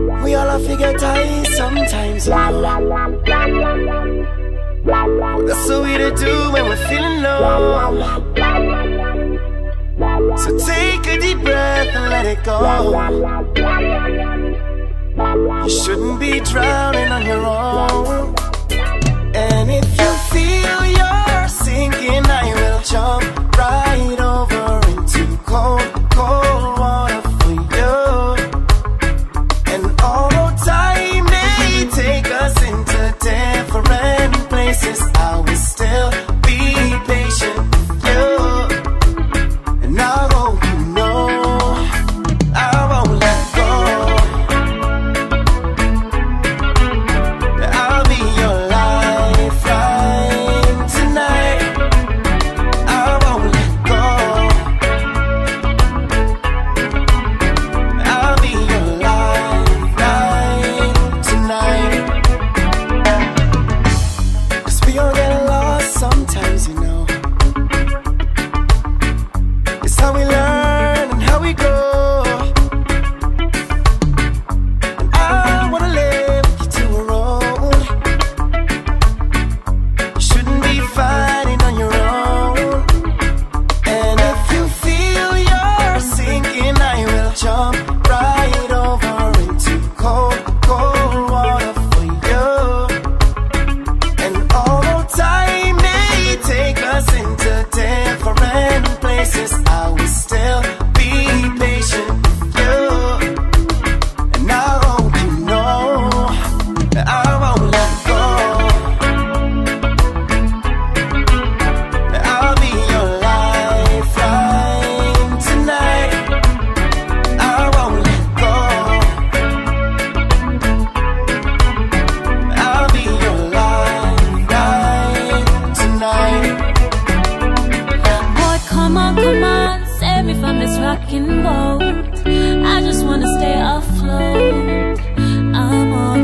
We all have to get high sometimes, that's what we do when we're feeling low. So take a deep breath and let it go. You shouldn't be drowning on your own. And if you feel you're sinking, I will jump right over into cold, cold water for you. And although time may take us into different places, I will still be patient with you. And I hope you know I won't let go. I'll be your lifeline tonight. I won't let go. I'll be your lifeline tonight. 'Cause we all get lost sometimes, you know. It's how we learn and how we grow. And I wanna live with you to a road. You shouldn't be fighting on your own. And if you feel you're sinking, I will jump right over into cold, cold water for you. And although time may take us into different places, I will still be patient with you. And I hope you know that I won't let go. That I'll be your lifeline tonight. I won't let go. I'll be your lifeline tonight. Boy, come on, save me from this rocking boat. I just wanna stay afloat. I'm all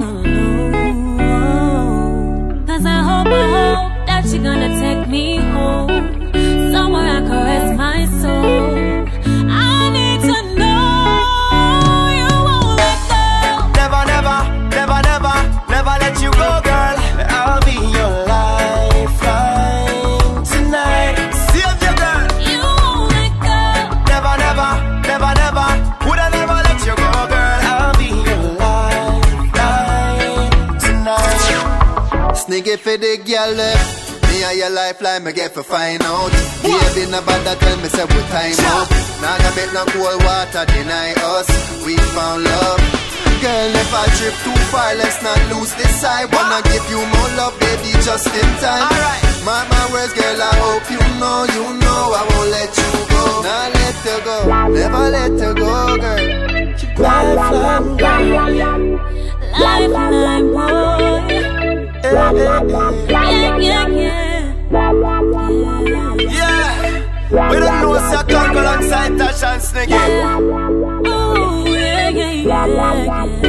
alone. 'Cause I hope that you're gonna take me home, somewhere I can rest my soul. I need to know you won't let go. Never, never, never, never, never let you go, girl. I'll be your lifeline tonight. Save you, girl. You won't let go. Never, never, never, never, would I never let you go, girl. I'll be your lifeline tonight. Sneaky for the girl left. Me and your lifeline, me get for find out. Baby, nobody tell me say we time up. Now I bet no cold water deny us. We found love. Girl, if I trip too far, let's not lose this side. Wanna give you more love, baby, just in time. Alright. My words, girl, I hope you know I won't let you go. Nah, let you go, never let you go, girl. Lifeline, Lifeline boy. Yeah. yeah. We don't know what's your conquer alongside Tasha and Sniggy. Ooh, yeah.